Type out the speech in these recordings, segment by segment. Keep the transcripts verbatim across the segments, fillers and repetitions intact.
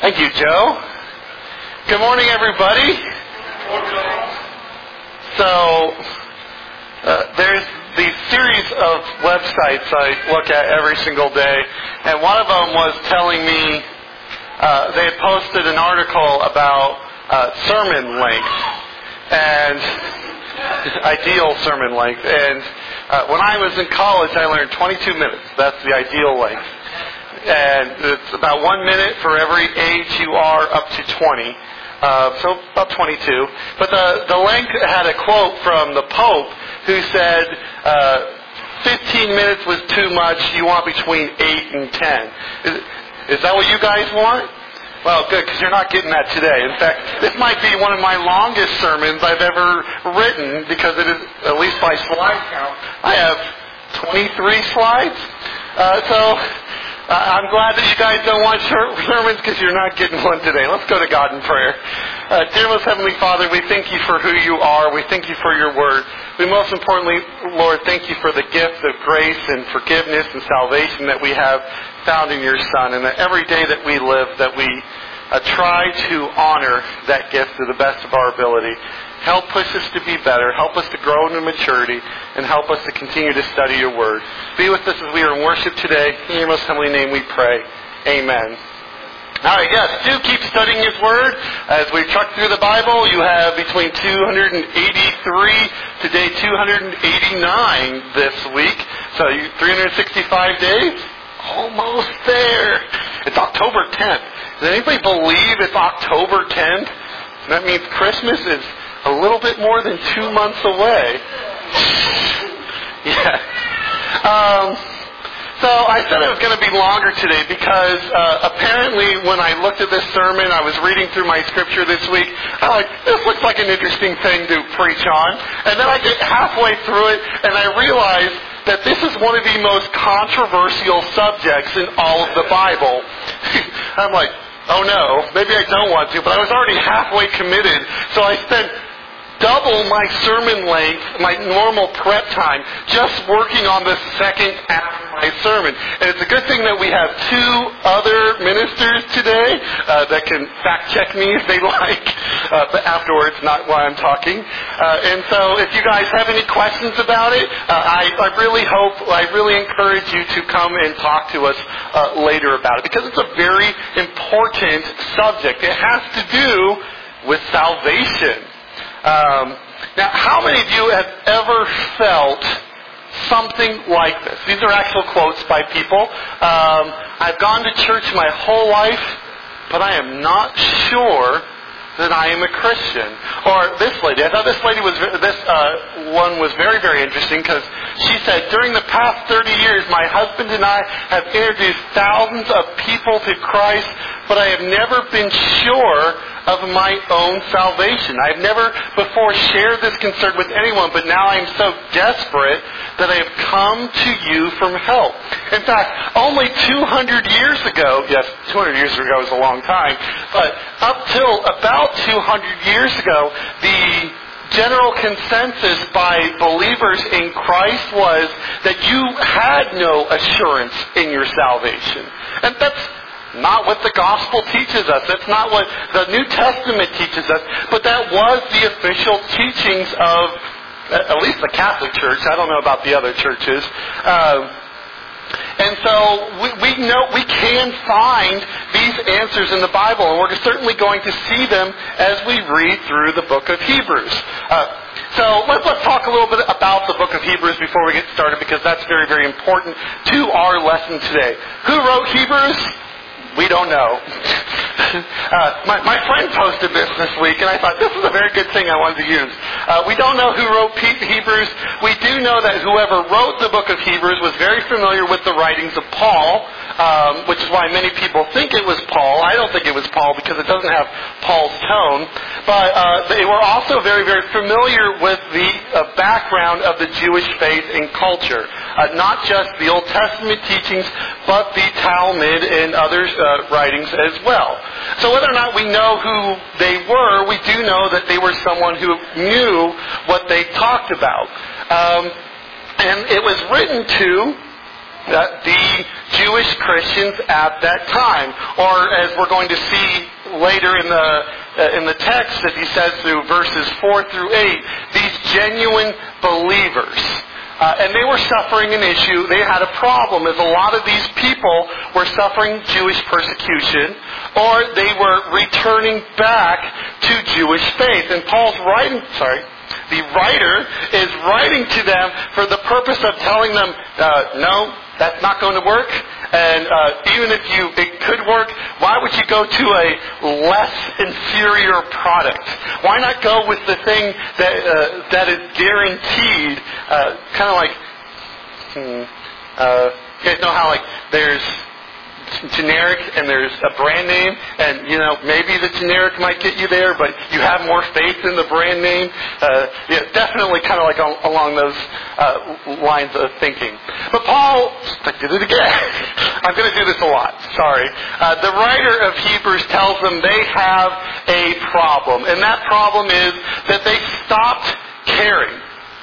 Thank you, Joe. Good morning, everybody. So, uh, there's these series of websites I look at every single day, and one of them was telling me uh, they had posted an article about uh, sermon length and ideal sermon length. And uh, when I was in college, I learned twenty-two minutes. That's the ideal length. And it's about one minute for every age you are up to twenty. Uh, so about twenty-two. But the, the length had a quote from the Pope who said uh, fifteen minutes was too much. You want between eight and ten. Is, is that what you guys want? Well, good, because you're not getting that today. In fact, this might be one of my longest sermons I've ever written because it is, at least by slide count, I have twenty-three slides. Uh, so... Uh, I'm glad that you guys don't want sermons because you're not getting one today. Let's go to God in prayer. Uh, dear most Heavenly Father, we thank you for who you are. We thank you for your word. We most importantly, Lord, thank you for the gift of grace and forgiveness and salvation that we have found in your Son. And that every day that we live, that we uh, try to honor that gift to the best of our ability. Help push us to be better. Help us to grow into maturity. And help us to continue to study your word. Be with us as we are in worship today. In your most heavenly name we pray. Amen. All right, yes, do keep studying his word. As we truck through the Bible, you have between two hundred eighty-three to day two hundred eighty-nine this week. So you, three hundred sixty-five days? Almost there. It's October tenth. Does anybody believe it's October tenth? That means Christmas is a little bit more than two months away. Yeah. Um, so I said it was going to be longer today because uh, apparently when I looked at this sermon, I was reading through my scripture this week. I'm like, this looks like an interesting thing to preach on. And then I get halfway through it and I realize that this is one of the most controversial subjects in all of the Bible. I'm like, oh no, maybe I don't want to, but I was already halfway committed. So I spent double my sermon length, my normal prep time, just working on the second half of my sermon. And it's a good thing that we have two other ministers today uh, that can fact check me if they like, uh, but afterwards, not while I'm talking. Uh, and so if you guys have any questions about it, uh, I, I really hope, I really encourage you to come and talk to us uh, later about it, because it's a very important subject. It has to do with salvation. Um, now, how many of you have ever felt something like this? These are actual quotes by people. Um, I've gone to church my whole life, but I am not sure that I am a Christian. Or this lady, I thought this lady was, this uh, one was very, very interesting because she said, during the past thirty years, my husband and I have introduced thousands of people to Christ, but I have never been sure of my own salvation. I've never before shared this concern with anyone, but now I am so desperate that I have come to you for help. In fact, only two hundred years ago, yes, two hundred years ago is a long time, but up till about two hundred years ago, the general consensus by believers in Christ was that you had no assurance in your salvation. And that's not what the gospel teaches us. That's not what the New Testament teaches us. But that was the official teachings of at least the Catholic Church. I don't know about the other churches. Um, and so we, we know we can find these answers in the Bible, and we're certainly going to see them as we read through the book of Hebrews. Uh, so let's, let's talk a little bit about the book of Hebrews before we get started, because that's very, very important to our lesson today. Who wrote Hebrews? We don't know. uh, my, my friend posted this this week, and I thought this is a very good thing I wanted to use. Uh, we don't know who wrote Hebrews. We do know that whoever wrote the book of Hebrews was very familiar with the writings of Paul, um, which is why many people think it was Paul. I don't think it was Paul because it doesn't have Paul's tone. But uh, they were also very, very familiar with the uh, background of the Jewish faith and culture. Uh, not just the Old Testament teachings, but the Talmud and other uh, writings as well. So whether or not we know who they were, we do know that they were someone who knew what they talked about. Um, and it was written to uh, the Jewish Christians at that time. Or as we're going to see later in the uh, in the text, as he says through verses four through eight, these genuine believers. Uh, and they were suffering an issue. They had a problem, as a lot of these people were suffering Jewish persecution, or they were returning back to Jewish faith. And Paul's writing, sorry, the writer is writing to them for the purpose of telling them, uh, no, that's not going to work. And uh, even if you it could work, why would you go to a less inferior product? Why not go with the thing that uh, that is guaranteed? Uh, kind of like, hmm, uh, you guys know how like there's generic and there's a brand name, and you know maybe the generic might get you there, but you have more faith in the brand name. Uh, yeah, definitely kind of like on, along those uh, lines of thinking. But Paul, I did it again. I'm going to do this a lot. Sorry. Uh, the writer of Hebrews tells them they have a problem, and that problem is that they stopped caring.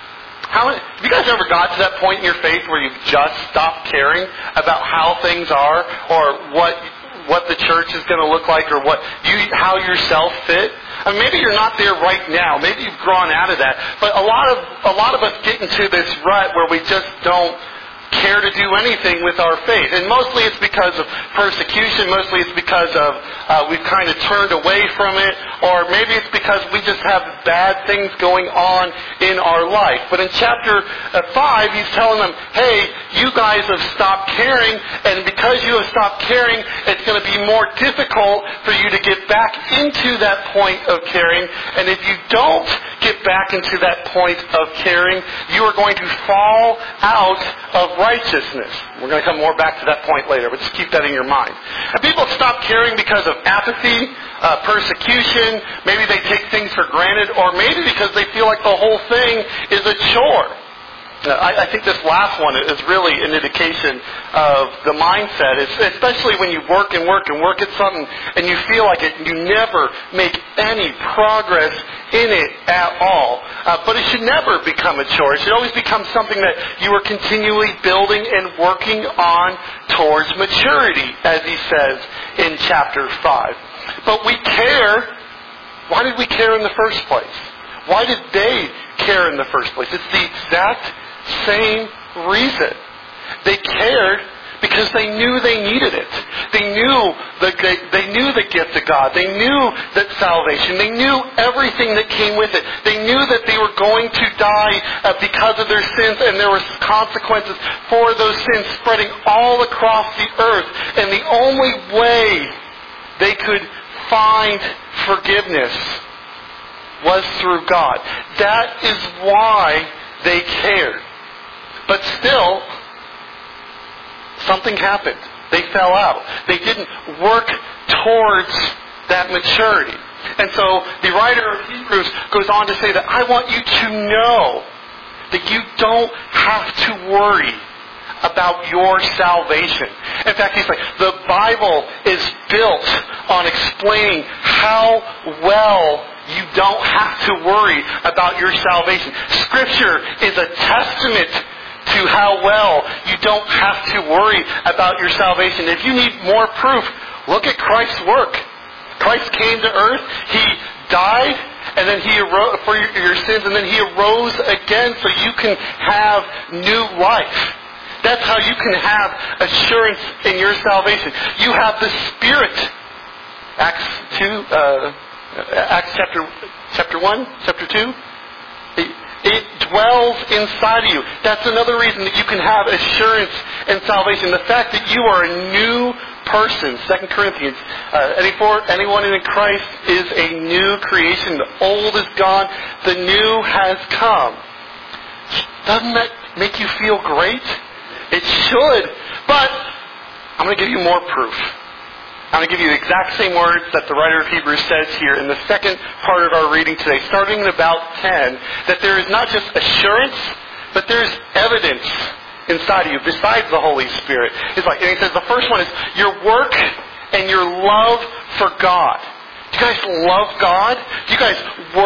How, have you guys ever got to that point in your faith where you've just stopped caring about how things are, or what what the church is going to look like, or what you how yourself fit? I mean, maybe you're not there right now. Maybe you've grown out of that. But a lot of a lot of us get into this rut where we just don't care to do anything with our faith. And mostly it's because of persecution. Mostly it's because of uh, we've kind of turned away from it. Or maybe it's because we just have bad things going on in our life. But in chapter five, he's telling them, hey, you guys have stopped caring. And because you have stopped caring, it's going to be more difficult for you to get back into that point of caring. And if you don't get back into that point of caring, you are going to fall out of righteousness. We're going to come more back to that point later, but just keep that in your mind. And people stop caring because of apathy, uh, persecution, maybe they take things for granted, or maybe because they feel like the whole thing is a chore. Uh, I, I think this last one is really an indication of the mindset, it's, especially when you work and work and work at something and you feel like it, you never make any progress in it at all. Uh, but it should never become a chore. It should always become something that you are continually building and working on towards maturity, as he says in chapter five. But we care. Why did we care in the first place? Why did they care in the first place? It's the exact same reason. They cared because they knew they needed it. They knew the they knew the gift of God. They knew that salvation. They knew everything that came with it. They knew that they were going to die uh, because of their sins, and there were consequences for those sins spreading all across the earth. And the only way they could find forgiveness was through God. That is why they cared. But still, something happened. They fell out. They didn't work towards that maturity. And so the writer of Hebrews goes on to say that I want you to know that you don't have to worry about your salvation. In fact, he's like, the Bible is built on explaining how well you don't have to worry about your salvation. Scripture is a testament to how well you don't have to worry about your salvation. If you need more proof, look at Christ's work. Christ came to earth, He died, and then He arose for your sins, and then He arose again so you can have new life. That's how you can have assurance in your salvation. You have the Spirit. Acts two, uh, Acts chapter chapter one, chapter two. It, it dwells inside of you. That's another reason that you can have assurance in salvation. The fact that you are a new person. Second Corinthians. Uh, anyone in Christ is a new creation. The old is gone. The new has come. Doesn't that make you feel great? It should. But I'm going to give you more proof. I'm going to give you the exact same words that the writer of Hebrews says here in the second part of our reading today, starting in about ten, that there is not just assurance, but there's evidence inside of you besides the Holy Spirit. It's like, and he says the first one is your work and your love for God. Do you guys love God? Do you guys work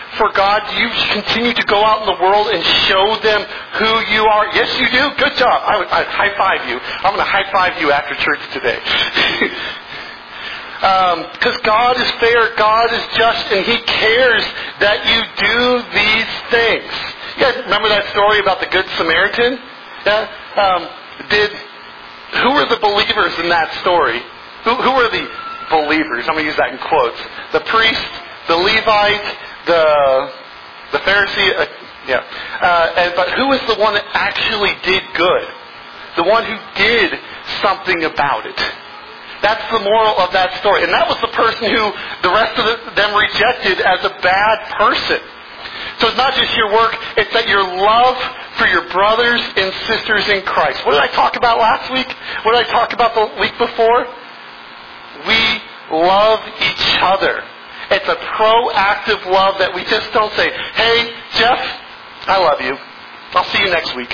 for God? Do you continue to go out in the world and show them who you are? Yes, you do. Good job. I would I'd high five you. I'm going to high five you after church today. Because um, God is fair, God is just, and He cares that you do these things. You guys remember that story about the Good Samaritan? Yeah. Um, did who were the believers in that story? Who, who were the believers? I'm going to use that in quotes. The priest, the Levite, the the Pharisee. Uh, yeah. Uh, and, but who was the one that actually did good? The one who did something about it. That's the moral of that story. And that was the person who the rest of them rejected as a bad person. So it's not just your work, it's that your love for your brothers and sisters in Christ. What did I talk about last week? What did I talk about the week before? We love each other. It's a proactive love that we just don't say, hey, Jeff, I love you. I'll see you next week.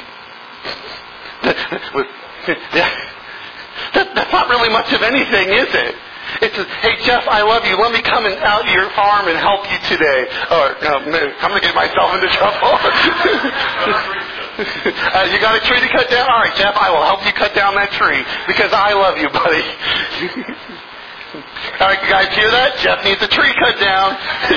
that, that's not really much of anything, is it? It's a, hey, Jeff, I love you. Let me come and out to your farm and help you today. Or, no, I'm going to get myself into trouble. uh, you got a tree to cut down? All right, Jeff, I will help you cut down that tree because I love you, buddy. All right, you guys hear that? Jeff needs a tree cut down.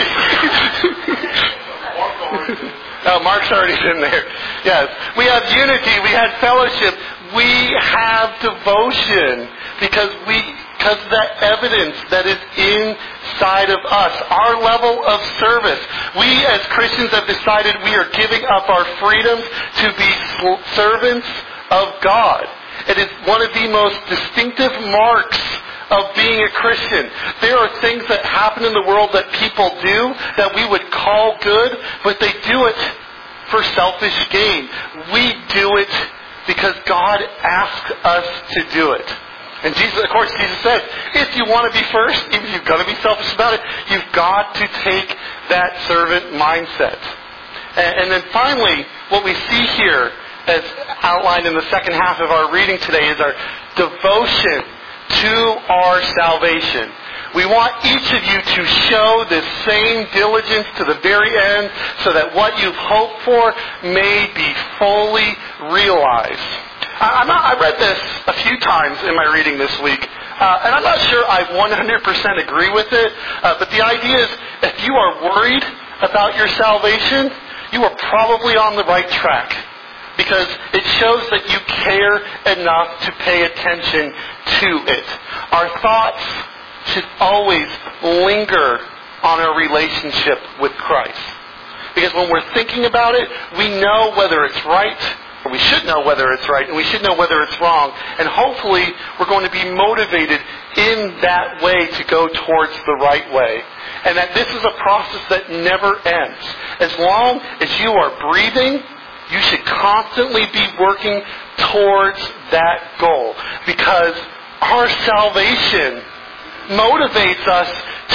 Oh, Mark's already been there. Yes. We have unity. We have fellowship. We have devotion because we because of that evidence that is inside of us. Our level of service. We as Christians have decided we are giving up our freedoms to be servants of God. It is one of the most distinctive marks of being a Christian. There are things that happen in the world that people do that we would call good, but they do it for selfish gain. We do it because God asks us to do it. And Jesus, of course, Jesus says, if you want to be first, even if you've got to be selfish about it, you've got to take that servant mindset. And, and then finally, what we see here, as outlined in the second half of our reading today, is our devotion to our salvation. We want each of you to show this same diligence to the very end so that what you've hoped for may be fully realized. I'm not, I read this a few times in my reading this week, uh, and I'm not sure I one hundred percent agree with it, uh, but the idea is if you are worried about your salvation, you are probably on the right track. Because it shows that you care enough to pay attention to it. Our thoughts should always linger on our relationship with Christ. Because when we're thinking about it, we know whether it's right, or we should know whether it's right, and we should know whether it's wrong. And hopefully, we're going to be motivated in that way to go towards the right way. And that this is a process that never ends. As long as you are breathing, you should constantly be working towards that goal. Because our salvation motivates us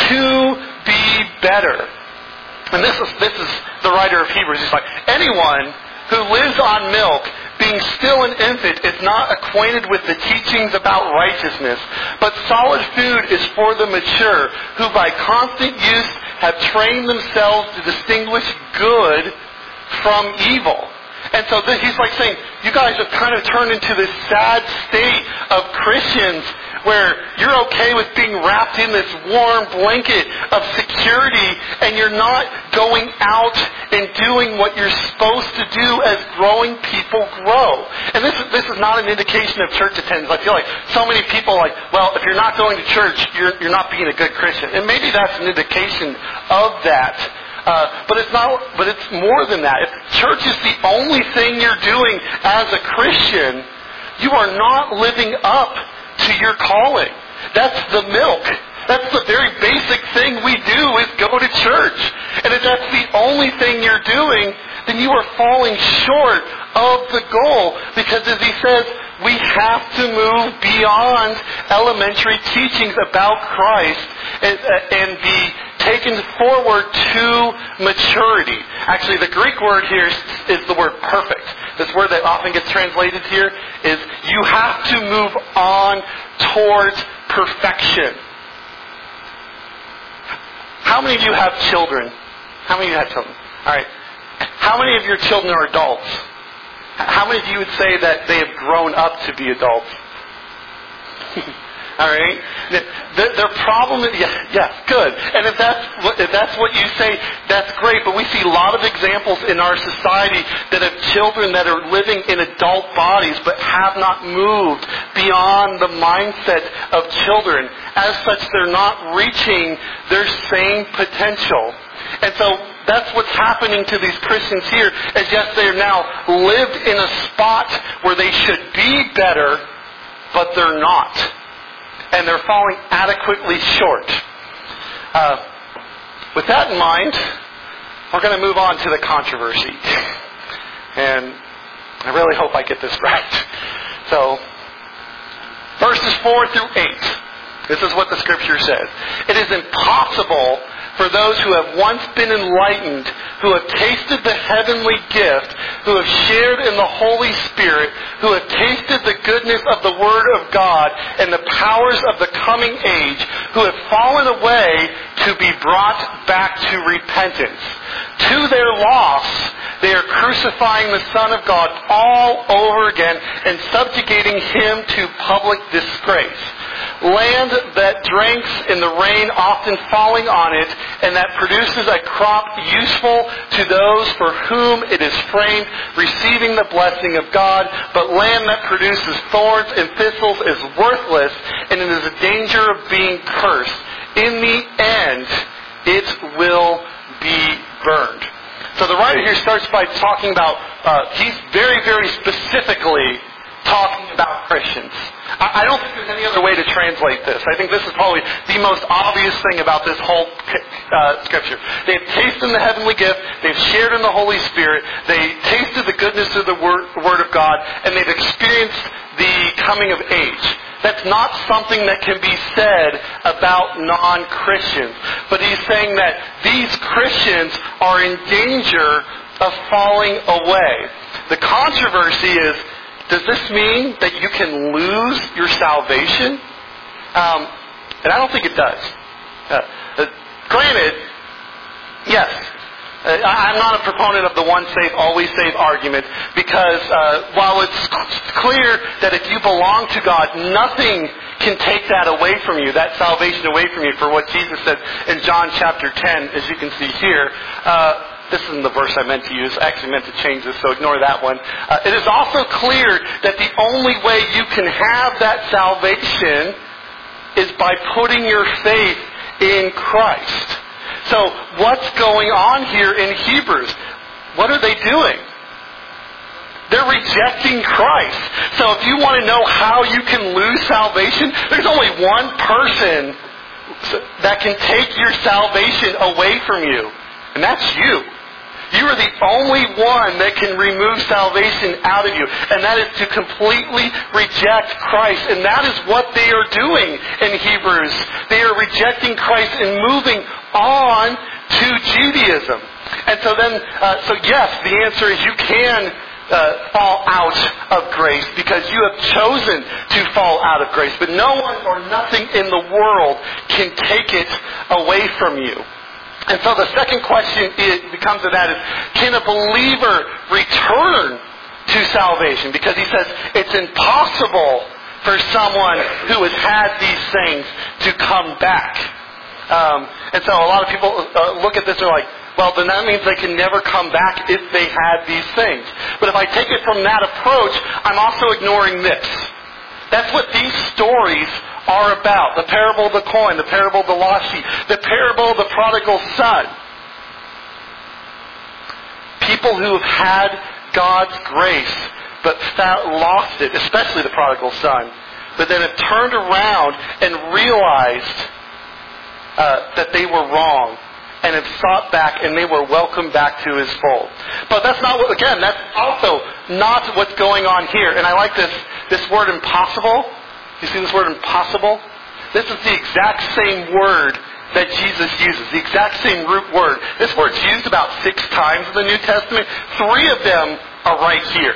to be better. And this is this is the writer of Hebrews. He's like, anyone who lives on milk, being still an infant, is not acquainted with the teachings about righteousness. But solid food is for the mature, who by constant use have trained themselves to distinguish good from evil. And so this, he's like saying, you guys have kind of turned into this sad state of Christians where you're okay with being wrapped in this warm blanket of security and you're not going out and doing what you're supposed to do as growing people grow. And this is, this is not an indication of church attendance. I feel like so many people are like, well, if you're not going to church, you're, you're not being a good Christian. And maybe that's an indication of that. Uh, but it's not. But it's more than that. If church is the only thing you're doing as a Christian, you are not living up to your calling. That's the milk. That's the very basic thing we do is go to church. And if that's the only thing you're doing, then you are falling short of the goal. Because as he says, we have to move beyond elementary teachings about Christ and, and be taken forward to maturity. Actually, the Greek word here is, is the word perfect. This word that often gets translated here is you have to move on towards perfection. How many of you have children? How many of you had children? All right. How many of your children are adults? How many of you would say that they have grown up to be adults? All right. The, their problem is, yeah, yeah, good. And if that's what, if that's what you say, that's great. But we see a lot of examples in our society that have children that are living in adult bodies but have not moved beyond the mindset of children. As such, they're not reaching their same potential. And so that's what's happening to these Christians here, is yes, they are now lived in a spot where they should be better, but they're not. And they're falling adequately short. Uh, with that in mind, we're going to move on to the controversy. And I really hope I get this right. So, verses four through eight. This is what the Scripture says. It is impossible for those who have once been enlightened, who have tasted the heavenly gift, who have shared in the Holy Spirit, who have tasted the goodness of the Word of God and the powers of the coming age, who have fallen away, to be brought back to repentance. To their loss, they are crucifying the Son of God all over again and subjugating Him to public disgrace. Land that drinks in the rain, often falling on it, and that produces a crop useful to those for whom it is framed, receiving the blessing of God. But land that produces thorns and thistles is worthless, and it is in danger of being cursed. In the end, it will be burned. So the writer here starts by talking about, uh, he's very, very specifically talking about Christians. I don't think there's any other way to translate this. I think this is probably the most obvious thing about this whole uh, Scripture. They've tasted the heavenly gift. They've shared in the Holy Spirit. They tasted the goodness of the Word, Word of God. And they've experienced the coming of age. That's not something that can be said about non-Christians. But he's saying that these Christians are in danger of falling away. The controversy is, does this mean that you can lose your salvation? Um, and I don't think it does. Uh, uh, granted, yes, uh, I'm not a proponent of the one save, always save argument, because uh, while it's clear that if you belong to God, nothing can take that away from you, that salvation away from you, for what Jesus said in John chapter ten, as you can see here. Uh, This isn't the verse I meant to use. I actually meant to change this, so ignore that one. Uh, it is also clear that the only way you can have that salvation is by putting your faith in Christ. So what's going on here in Hebrews? What are they doing? They're rejecting Christ. So if you want to know how you can lose salvation, there's only one person that can take your salvation away from you, and that's you. You are the only one that can remove salvation out of you. And that is to completely reject Christ. And that is what they are doing in Hebrews. They are rejecting Christ and moving on to Judaism. And so then, uh, so yes, the answer is you can uh, fall out of grace because you have chosen to fall out of grace. But no one or nothing in the world can take it away from you. And so the second question is, becomes of that is, can a believer return to salvation? Because he says it's impossible for someone who has had these things to come back. Um, and so a lot of people uh, look at this and are like, well, then that means they can never come back if they had these things. But if I take it from that approach, I'm also ignoring this. That's what these stories are about. The parable of the coin, the parable of the lost sheep, the parable of the prodigal son. People who have had God's grace but found, lost it, especially the prodigal son, but then have turned around and realized uh, that they were wrong and have sought back and they were welcomed back to His fold. But that's not what, again, that's also not what's going on here. And I like this, this word impossible. You see this word impossible? This is the exact same word that Jesus uses, the exact same root word. This word's used about six times in the New Testament. Three of them are right here.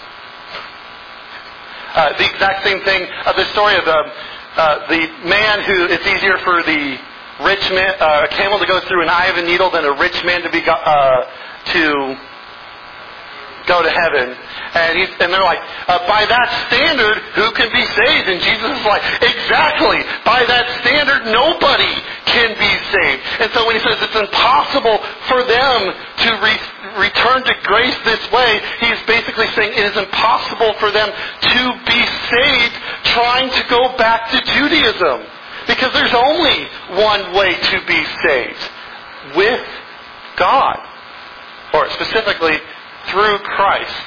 Uh, the exact same thing of the story of the, uh, the man who, it's easier for the rich man, uh, a camel to go through an eye of a needle than a rich man to be go, uh, to go to heaven. And, he's, and they're like, uh, by that standard, who can be saved? And Jesus is like, exactly. By that standard, nobody can be saved. And so when he says it's impossible for them to re- return to grace this way, he's basically saying it is impossible for them to be saved trying to go back to Judaism. Because there's only one way to be saved. With God. Or specifically, through Christ.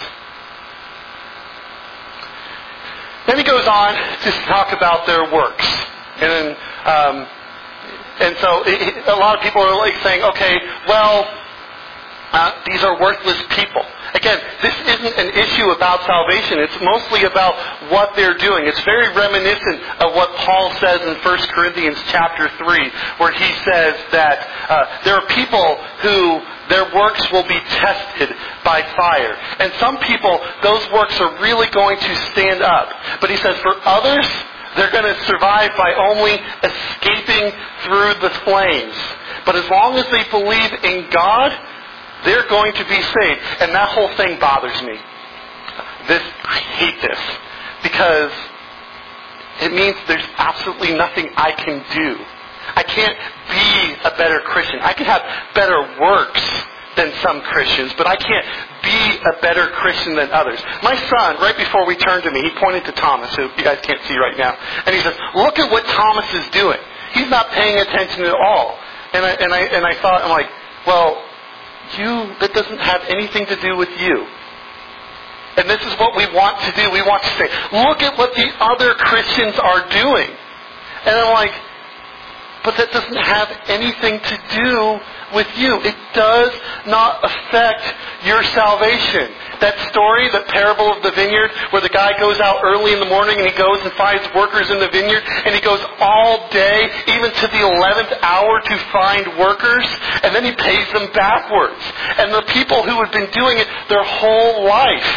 Then he goes on to talk about their works. And um, and so it, a lot of people are like saying, okay, well, uh, these are worthless people. Again, this isn't an issue about salvation. It's mostly about what they're doing. It's very reminiscent of what Paul says in First Corinthians chapter three, where he says that uh, there are people who their works will be tested by fire. And some people, those works are really going to stand up. But he says for others, they're going to survive by only escaping through the flames. But as long as they believe in God, they're going to be saved. And that whole thing bothers me. This, I hate this. Because it means there's absolutely nothing I can do. I can't be a better Christian. I can have better works than some Christians, but I can't be a better Christian than others. My son, right before we turned to me, he pointed to Thomas, who you guys can't see right now, and he says, look at what Thomas is doing. He's not paying attention at all. And I, and I, and I thought, I'm like, well, you, that doesn't have anything to do with you. And this is what we want to do. We want to say, look at what the other Christians are doing. And I'm like, but that doesn't have anything to do with you. It does not affect your salvation. That story, the parable of the vineyard, where the guy goes out early in the morning and he goes and finds workers in the vineyard, and he goes all day, even to the eleventh hour, to find workers, and then he pays them backwards. And the people who had been doing it their whole life,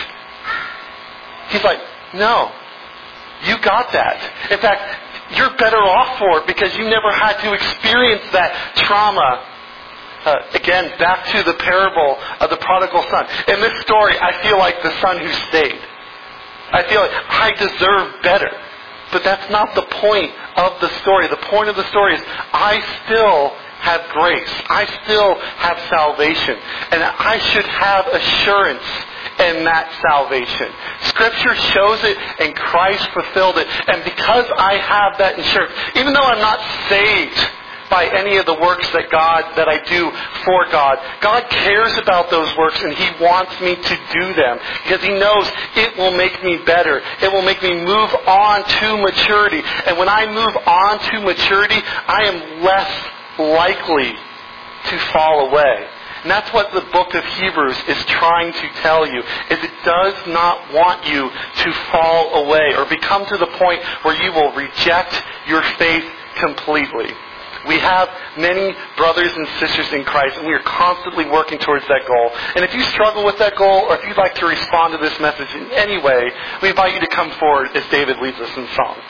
he's like, no, you got that. In fact, you're better off for it because you never had to experience that trauma. Uh, again, back to the parable of the prodigal son. In this story, I feel like the son who stayed. I feel like I deserve better. But that's not the point of the story. The point of the story is I still have grace. I still have salvation. And I should have assurance in that salvation. Scripture shows it and Christ fulfilled it. And because I have that assurance, even though I'm not saved by any of the works that God, that I do for God, God cares about those works and He wants me to do them because He knows it will make me better. It will make me move on to maturity. And when I move on to maturity, I am less likely to fall away. And that's what the book of Hebrews is trying to tell you, is it does not want you to fall away or become to the point where you will reject your faith completely. We have many brothers and sisters in Christ, and we are constantly working towards that goal. And if you struggle with that goal, or if you'd like to respond to this message in any way, we invite you to come forward as David leads us in song.